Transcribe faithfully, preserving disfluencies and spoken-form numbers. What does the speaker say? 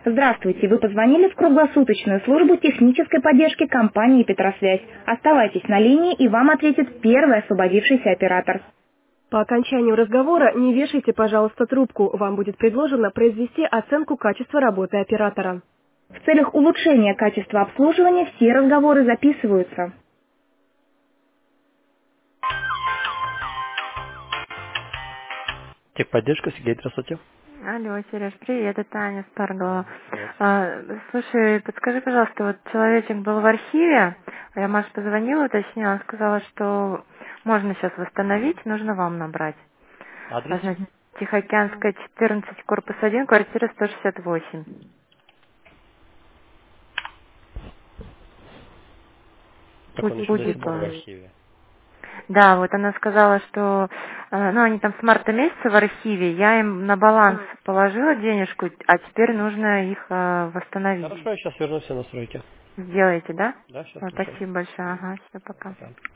Здравствуйте, вы позвонили в круглосуточную службу технической поддержки компании «Петросвязь». Оставайтесь на линии, и вам ответит первый освободившийся оператор. По окончанию разговора не вешайте, пожалуйста, трубку. Вам будет предложено произвести оценку качества работы оператора. В целях улучшения качества обслуживания все разговоры записываются. Техподдержка, Сергей, здравствуйте. Алло, Сереж, привет, это Аня Старгова. Привет. А, слушай, подскажи, пожалуйста, вот человечек был в архиве, а я Маше позвонила, уточнила, сказала, что можно сейчас восстановить, нужно вам набрать. Адрес? А, значит, Тихоокеанская, четырнадцать, корпус один, квартира сто шестьдесят восемь. Так он Пусть еще до сих будет. пор в а. архиве. Да, вот она сказала, что, э, ну, они там с марта месяца в архиве, я им на баланс положила денежку, а теперь нужно их э, восстановить. Хорошо, я сейчас вернусь, все настройте. Сделаете, да? Да, сейчас Вот, слушаю. спасибо большое, ага, все, пока. Пока.